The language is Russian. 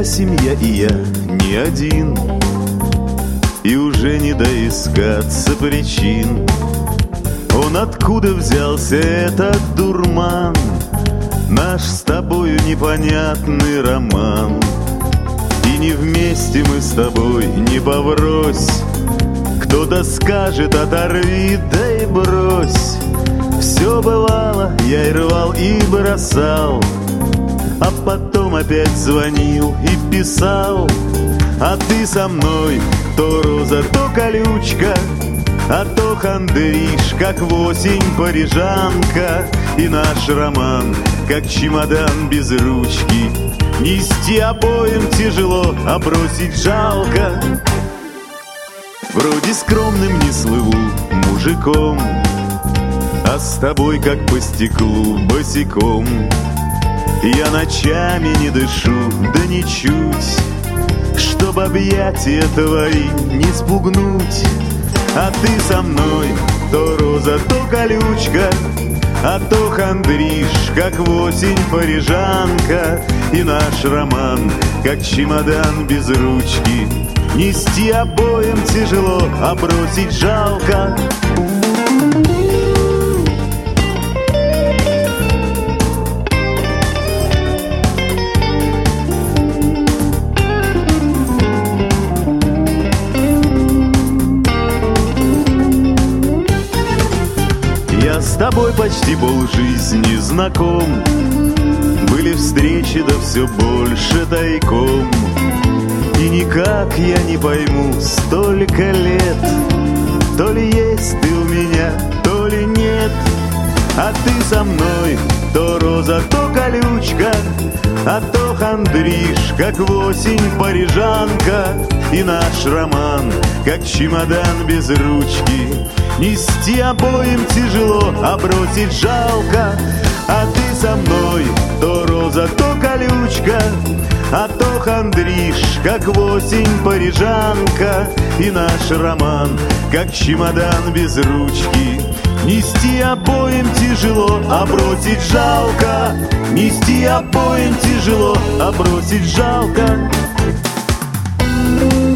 Моя семья и я не один, и уже не доискаться причин. Он откуда взялся, этот дурман, наш с тобою непонятный роман. И не вместе мы с тобой, не поврось. Кто-то скажет: оторви, да и брось. Все бывало, я и рвал, и бросал, а потом опять звонил и писал. А ты со мной то роза, то колючка, а то хандришь, как в осень парижанка. И наш роман, как чемодан без ручки, нести обоим тяжело, а бросить жалко. Вроде скромным не слыву мужиком, а с тобой как по стеклу босиком. Я ночами не дышу, да ничуть, чтоб объятия твои не спугнуть. А ты со мной то роза, то колючка, а то хандришь, как в осень парижанка. И наш роман, как чемодан без ручки, нести обоим тяжело, а бросить жалко. Я с тобой почти полжизни знаком, были встречи, да все больше тайком. И никак я не пойму, столько лет, то ли есть ты у меня, то ли нет. А ты со мной то роза, то колючка, а то хандришь, как в осень парижанка. И наш роман, как чемодан без ручки, нести обоим тяжело, а бросить жалко. А ты со мной то роза, то колючка, а то хандришь, как в осень парижанка. И наш роман, как чемодан без ручки, нести обоим тяжело, а бросить жалко. Нести обоим тяжело, а бросить жалко.